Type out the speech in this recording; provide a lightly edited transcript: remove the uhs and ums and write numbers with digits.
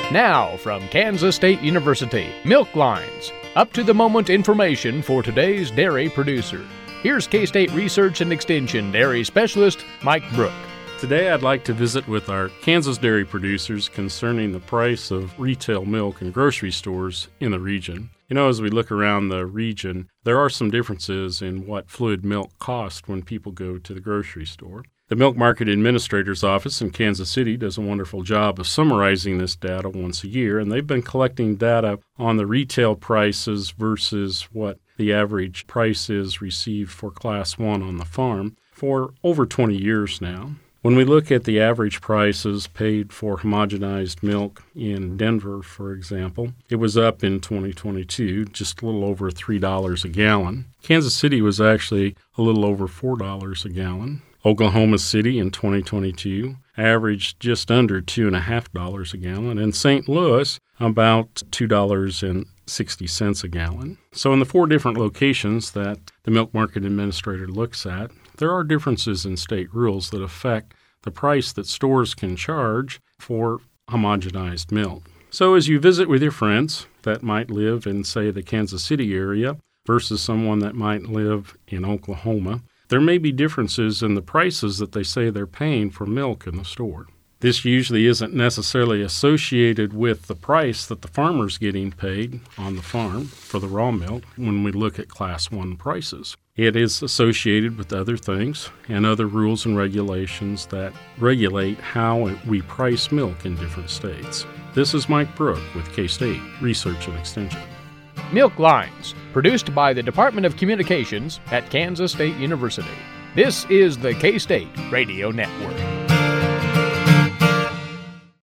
Now, from Kansas State University, Milk Lines, up-to-the-moment information for today's dairy producer. Here's K-State Research and Extension Dairy Specialist Mike Brook. Today I'd like to visit with our Kansas dairy producers concerning the price of retail milk in grocery stores in the region. You know, as we look around the region, there are some differences in what fluid milk costs when people go to the grocery store. The Milk Market Administrator's Office in Kansas City does a wonderful job of summarizing this data once a year, and they've been collecting data on the retail prices versus what the average price is received for Class 1 on the farm for over 20 years now. When we look at the average prices paid for homogenized milk in Denver, for example, it was up in 2022, just a little over $3 a gallon. Kansas City was actually a little over $4 a gallon. Oklahoma City in 2022 averaged just under $2.50 a gallon, and St. Louis about $2.60 a gallon. So in the four different locations that the Milk Market Administrator looks at, there are differences in state rules that affect the price that stores can charge for homogenized milk. So as you visit with your friends that might live in, say, the Kansas City area versus someone that might live in Oklahoma, there may be differences in the prices that they say they're paying for milk in the store. This usually isn't necessarily associated with the price that the farmer's getting paid on the farm for the raw milk when we look at Class 1 prices. It is associated with other things and other rules and regulations that regulate how we price milk in different states. This is Mike Brook with K-State Research and Extension. Milk Lines, produced by the Department of Communications at Kansas State University. This is the K-State Radio Network.